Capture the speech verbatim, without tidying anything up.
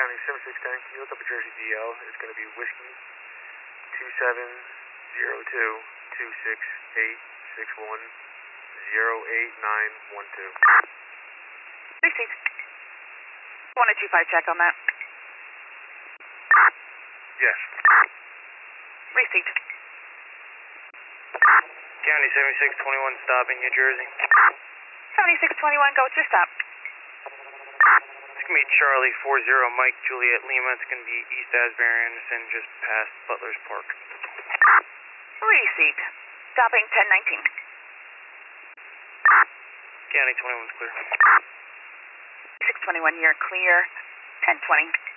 County seven six ten, can you look up a Jersey D L? It's going to be Whiskey two seven zero two two six eight six one zero eight nine one two. Receipt. one two five check on that. Yes. Receipt. County seventy-six twenty-one, stop in New Jersey. seventy-six twenty-one, go, what's your stop? It's going to be Charlie four zero Mike Juliet Lima. It's going to be East Asbury Anderson, just past Butler's Park. Receipt. Stopping ten nineteen. County twenty-one's clear. six twenty-one, you're clear. ten twenty.